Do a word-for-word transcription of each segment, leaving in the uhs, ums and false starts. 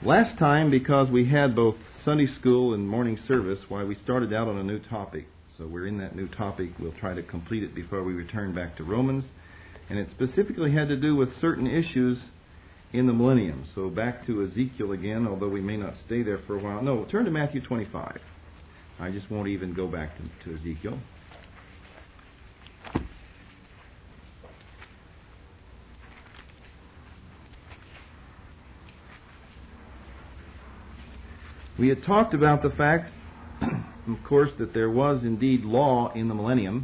Last time, because we had both Sunday school and morning service, why we started out on a new topic. So we're in that new topic. We'll try to complete it before we return back to Romans. And it specifically had to do with certain issues in the millennium. So back to Ezekiel again, although we may not stay there for a while. No, turn to Matthew twenty-five. I just won't even go back to, to Ezekiel. We had talked about the fact, of course, that there was indeed law in the millennium.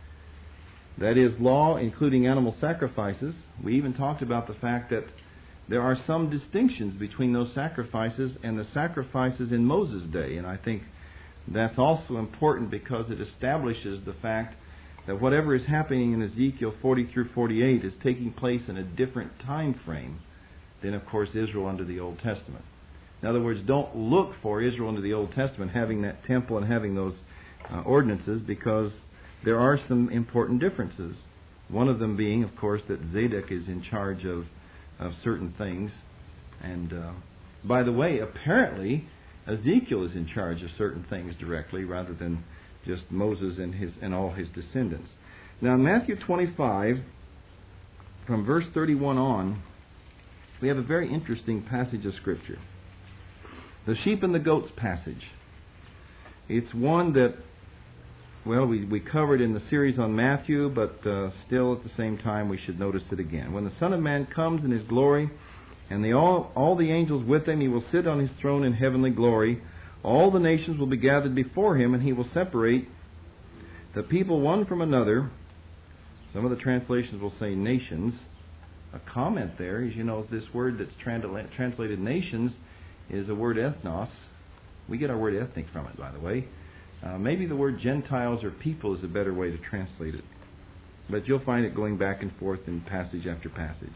That is, law including animal sacrifices. We even talked about the fact that there are some distinctions between those sacrifices and the sacrifices in Moses' day. And I think that's also important because it establishes the fact that whatever is happening in Ezekiel forty through forty-eight is taking place in a different time frame than, of course, Israel under the Old Testament. In other words, don't look for Israel under the Old Testament having that temple and having those uh, ordinances, because there are some important differences. One of them being, of course, that Zadok is in charge of, of certain things. And uh, by the way, apparently Ezekiel is in charge of certain things directly rather than just Moses and his and all his descendants. Now in Matthew twenty-five, from verse thirty-one on, we have a very interesting passage of Scripture. The sheep and the goats passage. It's one that, well, we, we covered in the series on Matthew, but uh, still at the same time we should notice it again. When the Son of Man comes in His glory, and the, all, all the angels with Him, He will sit on His throne in heavenly glory. All the nations will be gathered before Him, and He will separate the people one from another. Some of the translations will say nations. A comment there is, you know, this word that's transla- translated nations is a word ethnos. We get our word ethnic from it, by the way. Uh, maybe the word Gentiles or people is a better way to translate it. But you'll find it going back and forth in passage after passage.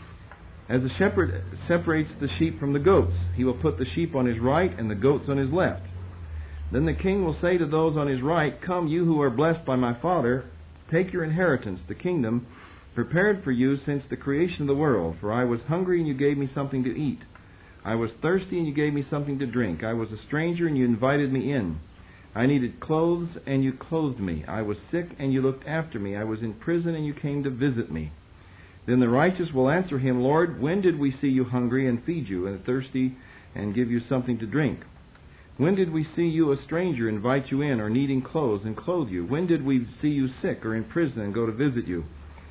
As the shepherd separates the sheep from the goats, he will put the sheep on his right and the goats on his left. Then the king will say to those on his right, "Come, you who are blessed by my Father, take your inheritance, the kingdom, prepared for you since the creation of the world. For I was hungry and you gave me something to eat. I was thirsty and you gave me something to drink. I was a stranger and you invited me in. I needed clothes and you clothed me. I was sick and you looked after me. I was in prison and you came to visit me." Then the righteous will answer him, "Lord, when did we see you hungry and feed you, and thirsty and give you something to drink? When did we see you a stranger, invite you in, or needing clothes and clothe you? When did we see you sick or in prison and go to visit you?"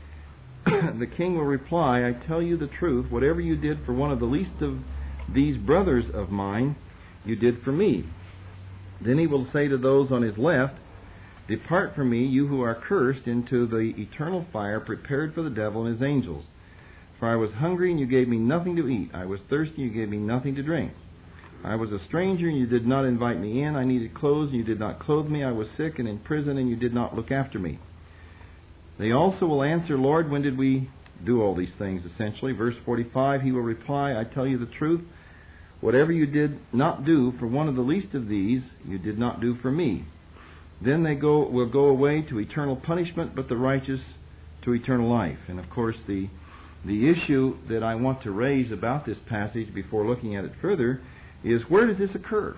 The king will reply, "I tell you the truth, whatever you did for one of the least of these brothers of mine, you did for me." Then he will say to those on his left, "Depart from me, you who are cursed, into the eternal fire prepared for the devil and his angels. For I was hungry and you gave me nothing to eat. I was thirsty and you gave me nothing to drink. I was a stranger and you did not invite me in. I needed clothes and you did not clothe me. I was sick and in prison and you did not look after me." They also will answer, "Lord, when did we do all these things?" Essentially, verse forty-five, he will reply, "I tell you the truth, whatever you did not do for one of the least of these, you did not do for me." Then they go will go away to eternal punishment, but the righteous to eternal life. And of course, the the issue that I want to raise about this passage before looking at it further is, where does this occur?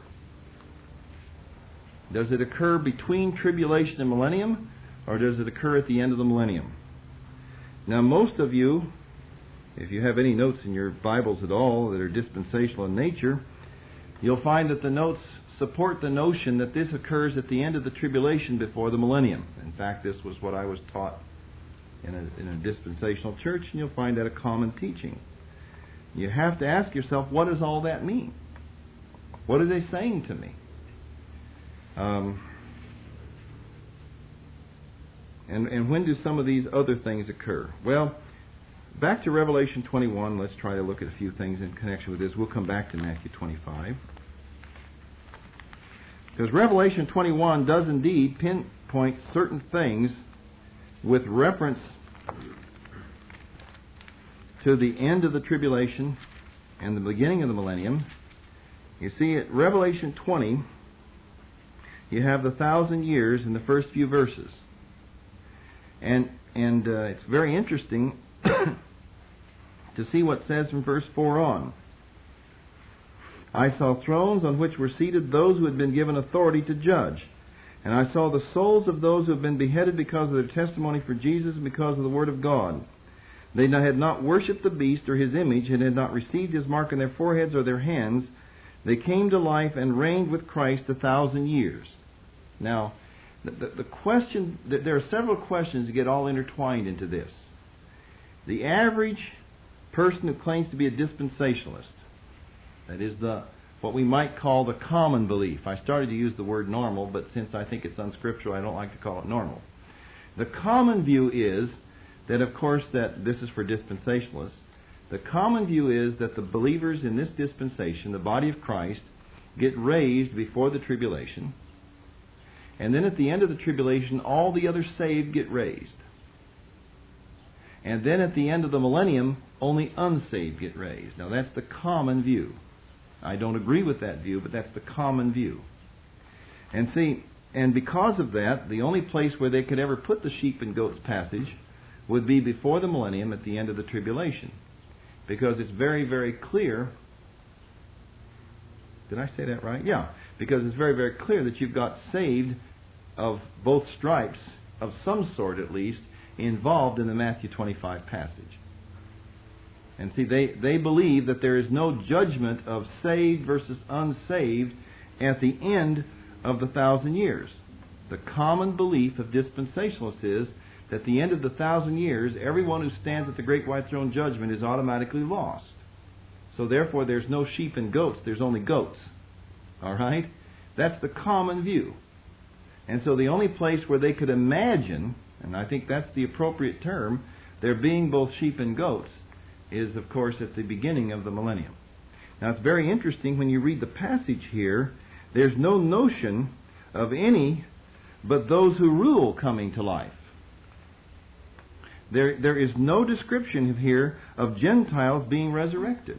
Does it occur between tribulation and millennium, or does it occur at the end of the millennium? Now, most of you, if you have any notes in your Bibles at all that are dispensational in nature, you'll find that the notes support the notion that this occurs at the end of the tribulation before the millennium. In fact, this was what I was taught in a, in a dispensational church, and you'll find that a common teaching. You have to ask yourself, what does all that mean? What are they saying to me? Um, and, and when do some of these other things occur? Well, back to Revelation twenty-one. Let's try to look at a few things in connection with this. We'll come back to Matthew twenty-five. Because Revelation twenty-one does indeed pinpoint certain things with reference to the end of the tribulation and the beginning of the millennium. You see, at Revelation twenty, you have the thousand years in the first few verses. And and uh, it's very interesting to see what it says from verse four on. I saw thrones on which were seated those who had been given authority to judge. And I saw the souls of those who had been beheaded because of their testimony for Jesus and because of the Word of God. They had not worshipped the beast or his image, and had not received his mark on their foreheads or their hands. They came to life and reigned with Christ a thousand years. Now, the, the, the question, there are several questions that get all intertwined into this. The average person who claims to be a dispensationalist, that is the what we might call the common belief. I started to use the word normal, but since I think it's unscriptural, I don't like to call it normal. The common view is that, of course, that this is for dispensationalists. The common view is that the believers in this dispensation, the body of Christ, get raised before the tribulation, and then at the end of the tribulation, all the other saved get raised. And then at the end of the millennium, only unsaved get raised. Now that's the common view. I don't agree with that view, but that's the common view. And see, and because of that, the only place where they could ever put the sheep and goats passage would be before the millennium at the end of the tribulation. Because it's very, very clear. Did I say that right? Yeah. Because it's very, very clear that you've got saved of both stripes, of some sort at least, involved in the Matthew twenty-five passage. And see, they, they believe that there is no judgment of saved versus unsaved at the end of the thousand years. The common belief of dispensationalists is that at the end of the thousand years, everyone who stands at the great white throne judgment is automatically lost. So therefore, there's no sheep and goats, there's only goats. All right? That's the common view. And so the only place where they could imagine, and I think that's the appropriate term, there being both sheep and goats, is, of course, at the beginning of the millennium. Now, it's very interesting when you read the passage here, there's no notion of any but those who rule coming to life. There, there is no description here of Gentiles being resurrected.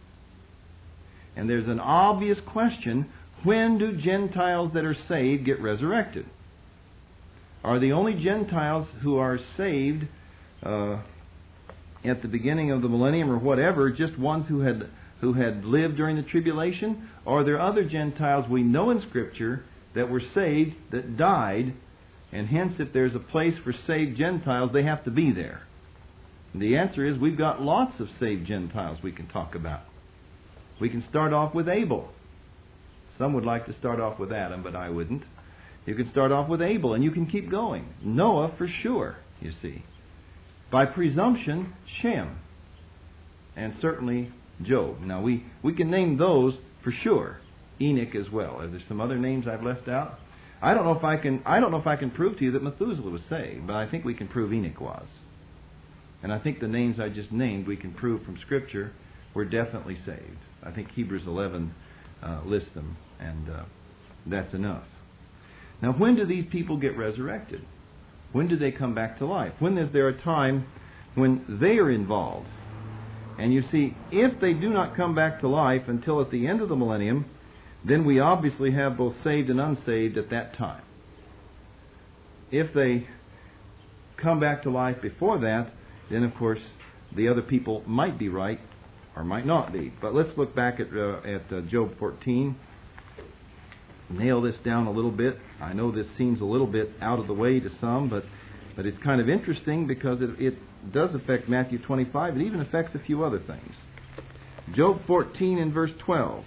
And there's an obvious question, when do Gentiles that are saved get resurrected? Are the only Gentiles who are saved uh, at the beginning of the millennium or whatever just ones who had who had lived during the tribulation? Or are there other Gentiles we know in Scripture that were saved that died, and hence if there's a place for saved Gentiles, they have to be there? And the answer is we've got lots of saved Gentiles we can talk about. We can start off with Abel. Some would like to start off with Adam, but I wouldn't. You can start off with Abel, and you can keep going. Noah, for sure, you see. By presumption, Shem. And certainly Job. Now, we, we can name those for sure. Enoch as well. Are there some other names I've left out? I don't know if I can I don't know if I can prove to you that Methuselah was saved, but I think we can prove Enoch was. And I think the names I just named we can prove from Scripture were definitely saved. I think Hebrews eleven uh, lists them, and uh, that's enough. Now, when do these people get resurrected? When do they come back to life? When is there a time when they are involved? And you see, if they do not come back to life until at the end of the millennium, then we obviously have both saved and unsaved at that time. If they come back to life before that, then of course the other people might be right or might not be. But let's look back at, uh, at uh, Job fourteen. Nail this down a little bit. I know this seems a little bit out of the way to some, but, but it's kind of interesting because it, it does affect Matthew twenty-five. It even affects a few other things. Job fourteen and verse twelve.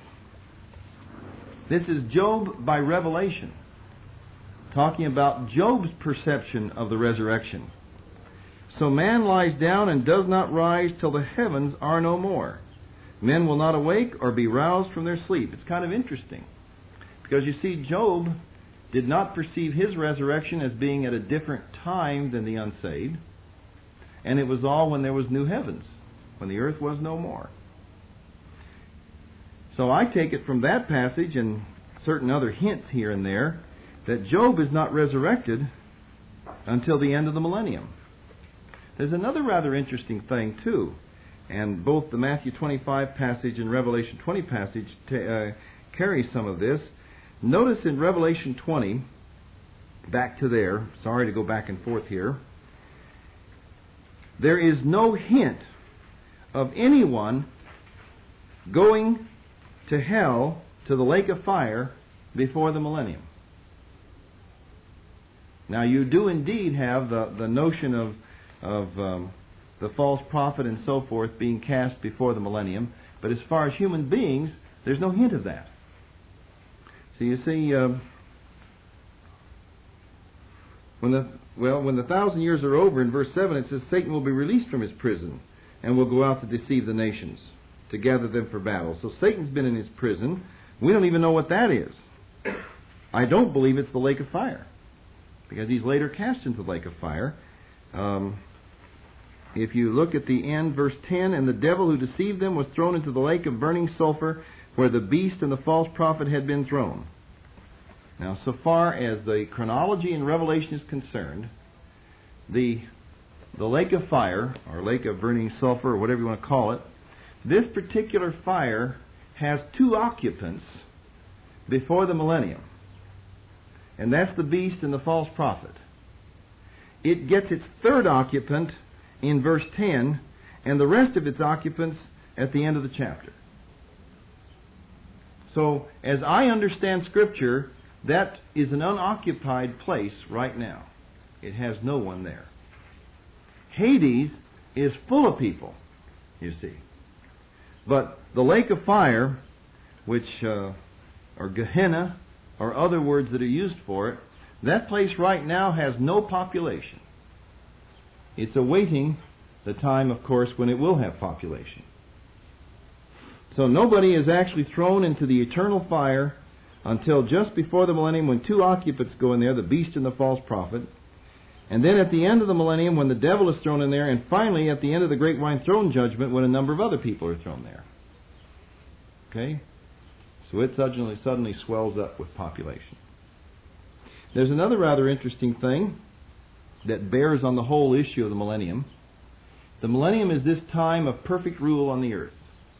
This is Job by revelation, talking about Job's perception of the resurrection. So man lies down and does not rise till the heavens are no more. Men will not awake or be roused from their sleep. It's kind of interesting. Because you see, Job did not perceive his resurrection as being at a different time than the unsaved. And it was all when there was new heavens, when the earth was no more. So I take it from that passage and certain other hints here and there that Job is not resurrected until the end of the millennium. There's another rather interesting thing too. And both the Matthew twenty-five passage and Revelation twenty passage t- uh, carry some of this. Notice in Revelation twenty, back to there, sorry to go back and forth here, there is no hint of anyone going to hell, to the lake of fire, before the millennium. Now, you do indeed have the, the notion of, of um, the false prophet and so forth being cast before the millennium, but as far as human beings, there's no hint of that. So you see, uh, when the well, when the thousand years are over, in verse seven, it says Satan will be released from his prison and will go out to deceive the nations, to gather them for battle. So Satan's been in his prison. We don't even know what that is. I don't believe it's the lake of fire, because he's later cast into the lake of fire. Um, if you look at the end, verse ten, and the devil who deceived them was thrown into the lake of burning sulfur, where the beast and the false prophet had been thrown. Now, so far as the chronology in Revelation is concerned, the the lake of fire, or lake of burning sulfur, or whatever you want to call it, this particular fire has two occupants before the millennium. And that's the beast and the false prophet. It gets its third occupant in verse ten, and the rest of its occupants at the end of the chapter. So, as I understand Scripture, that is an unoccupied place right now. It has no one there. Hades is full of people, you see. But the lake of fire, which, uh, or Gehenna, or other words that are used for it, that place right now has no population. It's awaiting the time, of course, when it will have population. So nobody is actually thrown into the eternal fire until just before the millennium, when two occupants go in there, the beast and the false prophet. And then at the end of the millennium, when the devil is thrown in there. And finally, at the end of the great white throne judgment, when a number of other people are thrown there. Okay? So it suddenly, suddenly swells up with population. There's another rather interesting thing that bears on the whole issue of the millennium. The millennium is this time of perfect rule on the earth.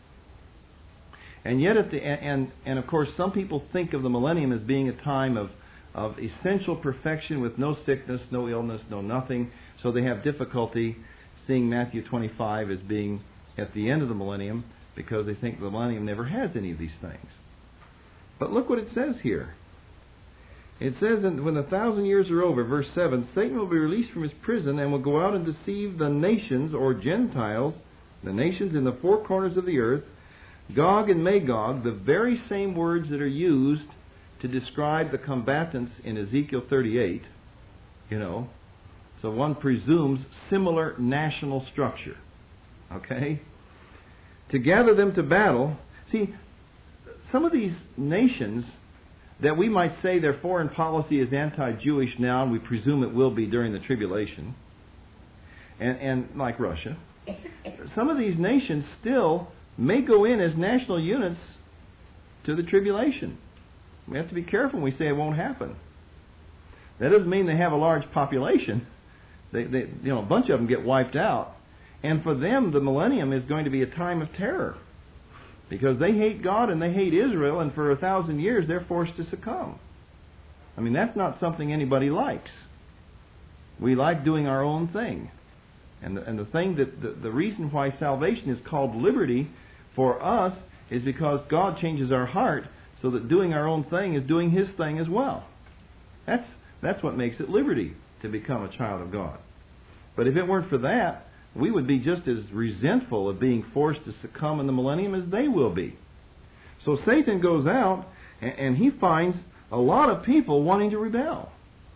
And yet, at the and and of course, some people think of the millennium as being a time of, of essential perfection with no sickness, no illness, no nothing. So they have difficulty seeing Matthew twenty-five as being at the end of the millennium, because they think the millennium never has any of these things. But look what it says here. It says, that when the thousand years are over, verse seven, Satan will be released from his prison and will go out and deceive the nations, or Gentiles, the nations in the four corners of the earth, Gog and Magog, the very same words that are used to describe the combatants in Ezekiel thirty-eight, you know. So one presumes similar national structure. Okay? To gather them to battle. See, some of these nations that we might say their foreign policy is anti-Jewish now, and we presume it will be during the tribulation, and, and like Russia, some of these nations still may go in as national units to the tribulation. We have to be careful when we say it won't happen. That doesn't mean they have a large population. They, they, you know, a bunch of them get wiped out. And for them, the millennium is going to be a time of terror, because they hate God and they hate Israel, and for a thousand years they're forced to succumb. I mean, that's not something anybody likes. We like doing our own thing. And the, and the thing that the, the reason why salvation is called liberty for us is because God changes our heart so that doing our own thing is doing His thing as well. That's that's what makes it liberty, to become a child of God. But if it weren't for that, we would be just as resentful of being forced to succumb in the millennium as they will be. So Satan goes out and, and he finds a lot of people wanting to rebel.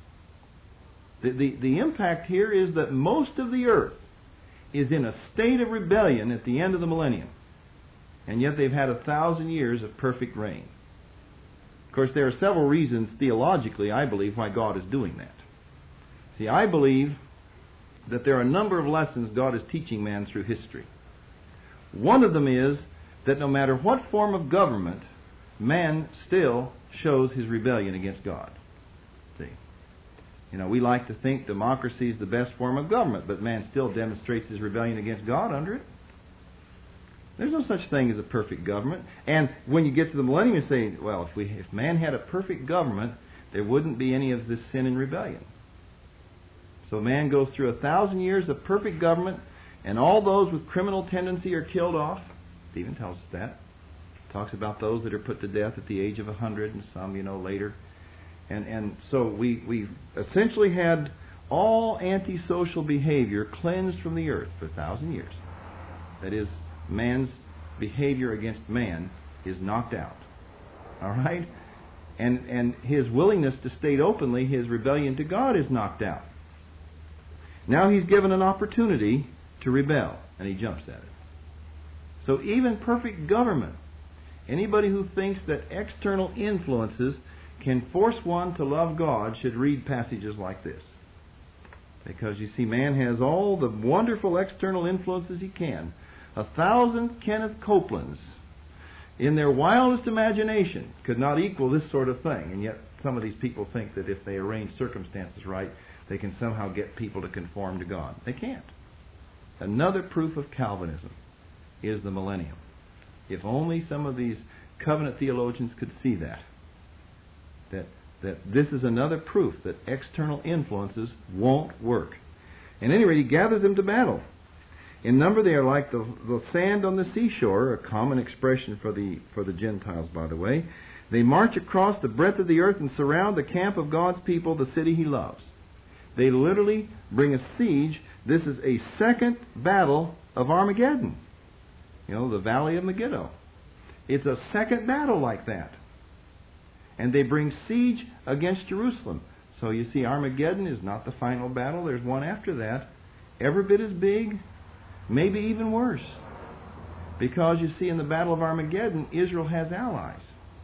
The, the, the impact here is that most of the earth is in a state of rebellion at the end of the millennium. And yet they've had a thousand years of perfect reign. Of course, there are several reasons theologically, I believe, why God is doing that. See, I believe that there are a number of lessons God is teaching man through history. One of them is that no matter what form of government, man still shows his rebellion against God. See? You know, we like to think democracy is the best form of government, but man still demonstrates his rebellion against God under it. There's no such thing as a perfect government. And when you get to the millennium, you say, well, if we if man had a perfect government, there wouldn't be any of this sin and rebellion. So man goes through a thousand years of perfect government, and all those with criminal tendency are killed off. Stephen tells us that. talks about those that are put to death at the age of a hundred, and some, you know, later. And and so we we essentially had all antisocial behavior cleansed from the earth for a thousand years. That is, man's behavior against man is knocked out. All right? And and his willingness to state openly his rebellion to God is knocked out. Now he's given an opportunity to rebel, and he jumps at it. So even perfect government, anybody who thinks that external influences can force one to love God should read passages like this. Because you see, man has all the wonderful external influences he can. A thousand Kenneth Copelands, in their wildest imagination, could not equal this sort of thing. And yet some of these people think that if they arrange circumstances right, they can somehow get people to conform to God. They can't. Another proof of Calvinism is the millennium. If only some of these covenant theologians could see that. That that this is another proof that external influences won't work. At any rate, he gathers them to battle. In number, they are like the, the sand on the seashore, a common expression for the for the Gentiles, by the way. They march across the breadth of the earth and surround the camp of God's people, the city he loves. They literally bring a siege. This is a second battle of Armageddon. You know, the Valley of Megiddo. It's a second battle like that. And they bring siege against Jerusalem. So you see, Armageddon is not the final battle. There's one after that, every bit as big, maybe even worse. Because you see, in the Battle of Armageddon, Israel has allies.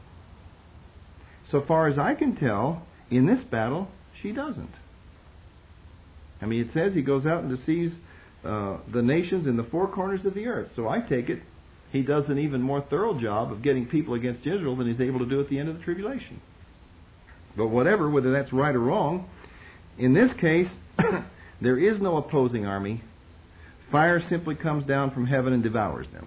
So far as I can tell, in this battle, she doesn't. I mean, it says he goes out and deceives uh, the nations in the four corners of the earth. So I take it he does an even more thorough job of getting people against Israel than he's able to do at the end of the tribulation. But whatever, whether that's right or wrong, in this case, there is no opposing army. Fire simply comes down from heaven and devours them.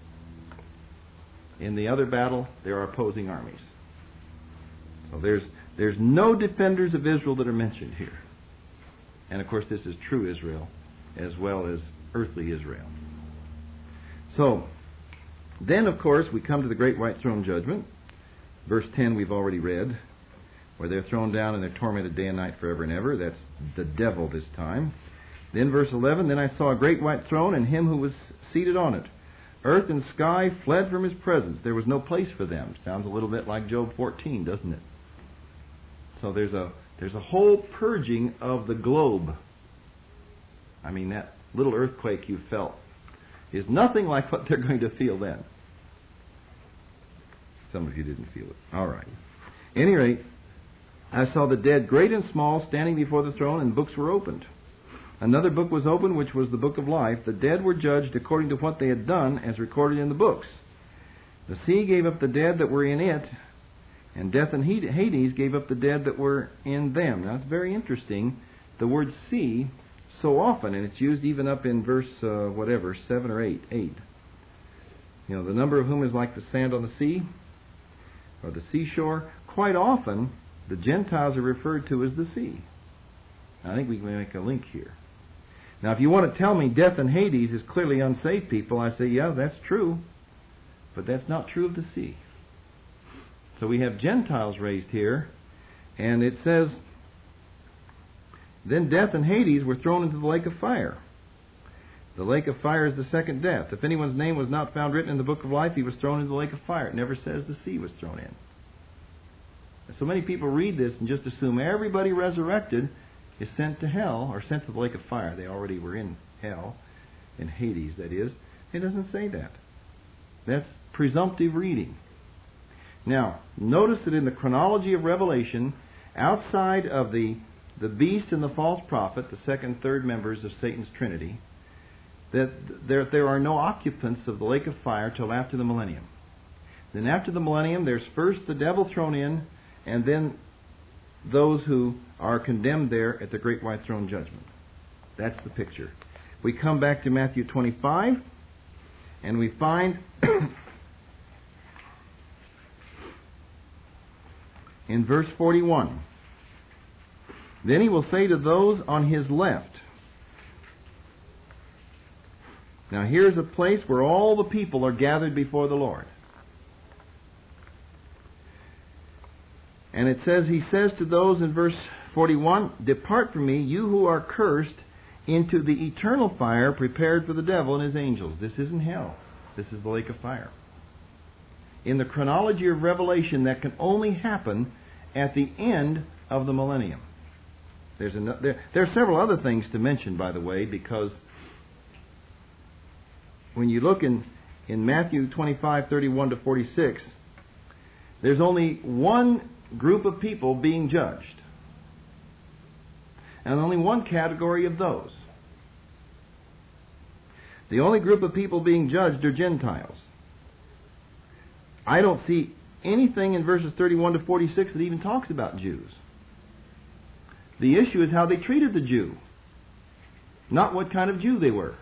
In the other battle, there are opposing armies. So there's there's no defenders of Israel that are mentioned here. And of course, this is true Israel as well as earthly Israel. So, then of course, we come to the great white throne judgment. Verse ten we've already read, where they're thrown down and they're tormented day and night forever and ever. That's the devil this time. Then verse eleven, then I saw a great white throne and him who was seated on it. Earth and sky fled from his presence. There was no place for them. Sounds a little bit like Job fourteen, doesn't it? So there's a there's a whole purging of the globe. I mean, that little earthquake you felt is nothing like what they're going to feel then. Some of you didn't feel it. All right. At any rate, I saw the dead, great and small, standing before the throne, and books were opened. Another book was opened, which was the book of life. The dead were judged according to what they had done, as recorded in the books. The sea gave up the dead that were in it, and death and Hades gave up the dead that were in them. Now, it's very interesting, the word sea, so often, and it's used even up in verse, uh, whatever, seven or eight, eight. You know, the number of whom is like the sand on the sea, or the seashore. Quite often, the Gentiles are referred to as the sea. I think we can make a link here. Now, if you want to tell me death and Hades is clearly unsaved people, I say, yeah, that's true. But that's not true of the sea. So we have Gentiles raised here, and it says, then death and Hades were thrown into the lake of fire. The lake of fire is the second death. If anyone's name was not found written in the book of life, he was thrown into the lake of fire. It never says the sea was thrown in. So many people read this and just assume everybody resurrected is sent to hell, or sent to the lake of fire. They already were in hell, in Hades, that is. It doesn't say that. That's presumptive reading. Now, notice that in the chronology of Revelation, outside of the, the beast and the false prophet, the second and third members of Satan's Trinity, that there, there are no occupants of the lake of fire till after the millennium. Then after the millennium, there's first the devil thrown in, and then those who are condemned there at the great white throne judgment. That's the picture. We come back to Matthew twenty-five, and we find in verse forty-one, then he will say to those on his left. Now here's a place where all the people are gathered before the Lord. And it says, he says to those in verse forty-one, "Depart from me, you who are cursed, into the eternal fire prepared for the devil and his angels." This isn't hell. This is the lake of fire. In the chronology of Revelation, that can only happen at the end of the millennium. There's a, there, there are several other things to mention, by the way, because when you look in, in Matthew twenty-five, thirty-one to forty-six, there's only one group of people being judged. And only one category of those. The only group of people being judged are Gentiles. I don't see anything in verses thirty-one to forty-six that even talks about Jews. The issue is how they treated the Jew, not what kind of Jew they were.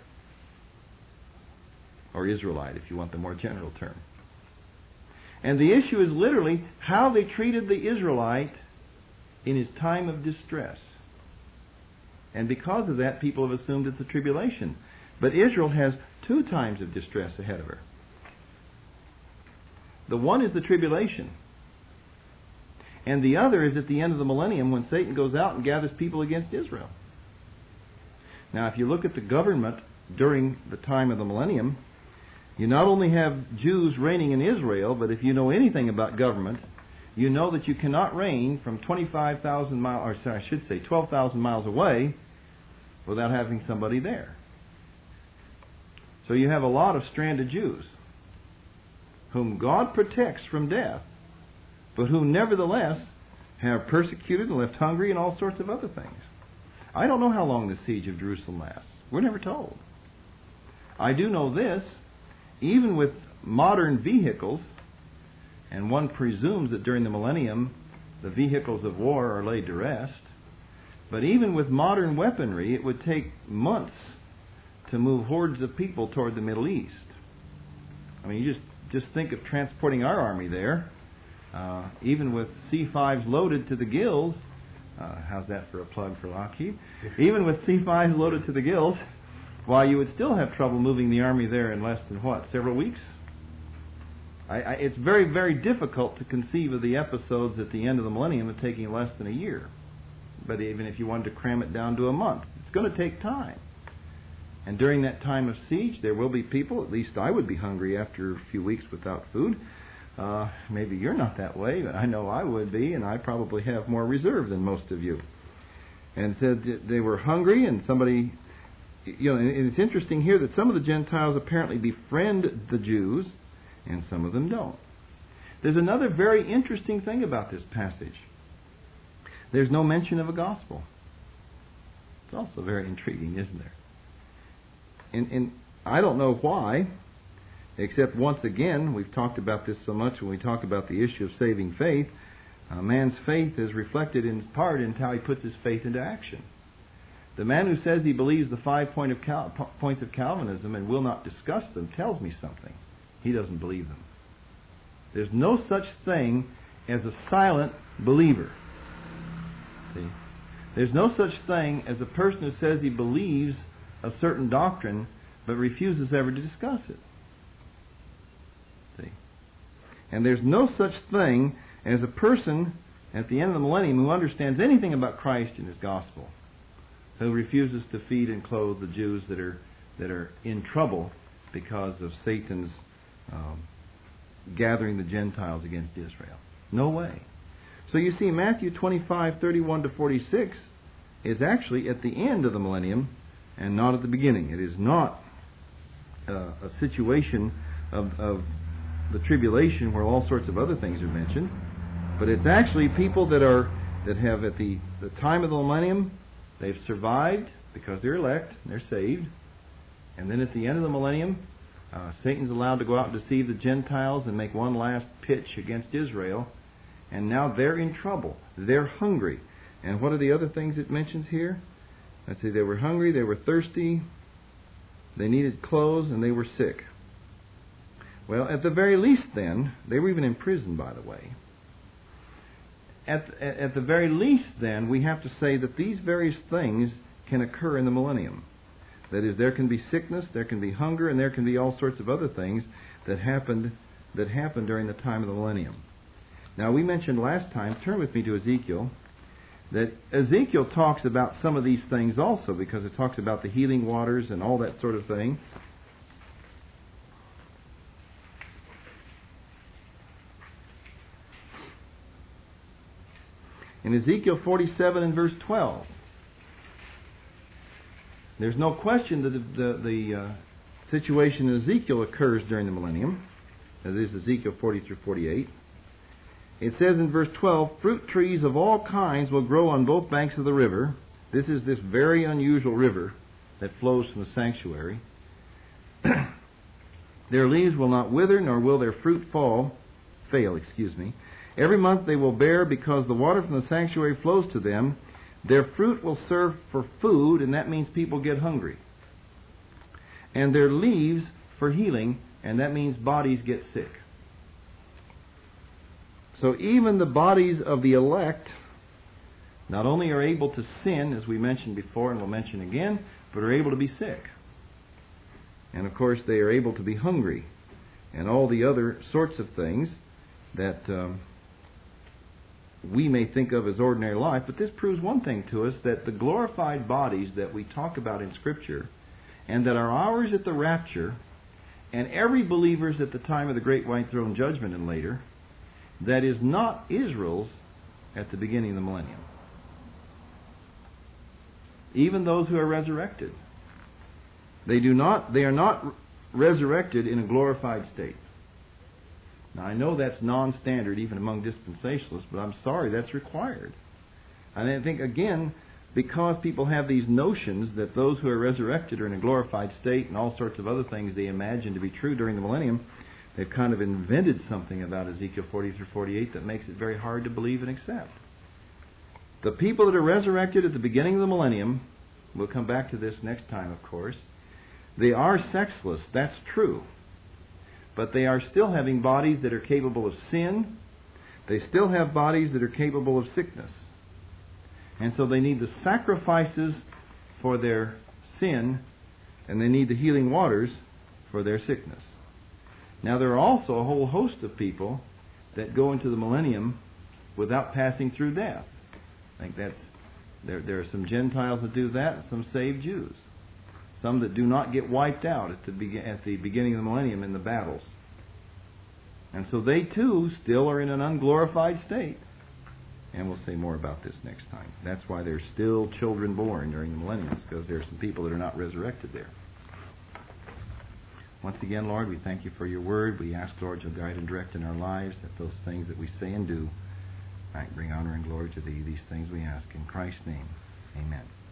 Or Israelite, if you want the more general term. And the issue is literally how they treated the Israelite in his time of distress. And because of that, people have assumed it's the tribulation. But Israel has two times of distress ahead of her. The one is the tribulation. And the other is at the end of the millennium when Satan goes out and gathers people against Israel. Now, if you look at the government during the time of the millennium, you not only have Jews reigning in Israel, but if you know anything about government, you know that you cannot reign from twenty-five thousand miles, or sorry, I should say twelve thousand miles away without having somebody there. So you have a lot of stranded Jews whom God protects from death, but who nevertheless have persecuted and left hungry and all sorts of other things. I don't know how long the siege of Jerusalem lasts. We're never told. I do know this, even with modern vehicles, and one presumes that during the millennium the vehicles of war are laid to rest, but even with modern weaponry it would take months to move hordes of people toward the Middle East. I mean, you just, just think of transporting our army there. Uh, even with C fives loaded to the gills, uh, how's that for a plug for Lockheed? Even with C fives loaded to the gills, why, you would still have trouble moving the army there in less than, what, several weeks? I, I, it's very, very difficult to conceive of the episodes at the end of the millennium of taking less than a year. But even if you wanted to cram it down to a month, it's going to take time. And during that time of siege, there will be people, at least I would be hungry after a few weeks without food. Uh, maybe you're not that way, but I know I would be, and I probably have more reserve than most of you. And said that they were hungry, and somebody, you know, and it's interesting here that some of the Gentiles apparently befriend the Jews, and some of them don't. There's another very interesting thing about this passage. There's no mention of a gospel. It's also very intriguing, isn't there? And, and I don't know why, except once again, we've talked about this so much when we talk about the issue of saving faith. A man's faith is reflected in part in how he puts his faith into action. The man who says he believes the five point of Cal- points of Calvinism and will not discuss them tells me something. He doesn't believe them. There's no such thing as a silent believer. See? There's no such thing as a person who says he believes a certain doctrine but refuses ever to discuss it. See? And there's no such thing as a person at the end of the millennium who understands anything about Christ and His gospel, who refuses to feed and clothe the Jews that are that are in trouble because of Satan's um, gathering the Gentiles against Israel. No way. So you see, Matthew twenty-five, thirty-one to forty-six is actually at the end of the millennium and not at the beginning. It is not uh, a situation of, of the tribulation where all sorts of other things are mentioned, but it's actually people that are that have at the, the time of the millennium, they've survived because they're elect, they're saved, and then at the end of the millennium, uh, Satan's allowed to go out and deceive the Gentiles and make one last pitch against Israel, and now they're in trouble. They're hungry. And what are the other things it mentions here? Let's see, they were hungry, they were thirsty, they needed clothes, and they were sick. Well, at the very least then, they were even in prison, by the way. At, at, at the very least then, we have to say that these various things can occur in the millennium. That is, there can be sickness, there can be hunger, and there can be all sorts of other things that happened that happened during the time of the millennium. Now, we mentioned last time, turn with me to Ezekiel, that Ezekiel talks about some of these things also, because it talks about the healing waters and all that sort of thing. In Ezekiel forty-seven and verse twelve, there's no question that the, the, the uh, situation in Ezekiel occurs during the millennium. That is Ezekiel forty through forty-eight. It says in verse twelve, fruit trees of all kinds will grow on both banks of the river. This is this very unusual river that flows from the sanctuary. Their leaves will not wither, nor will their fruit fall, fail, excuse me. Every month they will bear, because the water from the sanctuary flows to them. Their fruit will serve for food, and that means people get hungry. And their leaves for healing, and that means bodies get sick. So even the bodies of the elect not only are able to sin, as we mentioned before and we'll mention again, but are able to be sick. And of course they are able to be hungry and all the other sorts of things that um, we may think of as ordinary life. But this proves one thing to us, that the glorified bodies that we talk about in Scripture and that are ours at the rapture, and every believer's at the time of the great white throne judgment and later, that is not Israel's at the beginning of the millennium. Even those who are resurrected, they do not they are not resurrected in a glorified state. Now, I know that's non-standard even among dispensationalists, but I'm sorry, that's required. And I think, again, because people have these notions that those who are resurrected are in a glorified state and all sorts of other things they imagine to be true during the millennium, they've kind of invented something about Ezekiel forty through forty-eight that makes it very hard to believe and accept. The people that are resurrected at the beginning of the millennium, we'll come back to this next time, of course, they are sexless, that's true. But they are still having bodies that are capable of sin. They still have bodies that are capable of sickness. And so they need the sacrifices for their sin, and they need the healing waters for their sickness. Now, there are also a whole host of people that go into the millennium without passing through death. I think that's there. There are some Gentiles that do that, and some saved Jews. Some that do not get wiped out at the be- at the beginning of the millennium in the battles. And so they too still are in an unglorified state. And we'll say more about this next time. That's why there's still children born during the millennium, because there are some people that are not resurrected there. Once again, Lord, we thank you for your word. We ask, Lord, you'll guide and direct in our lives, that those things that we say and do might bring honor and glory to thee. These things we ask in Christ's name. Amen.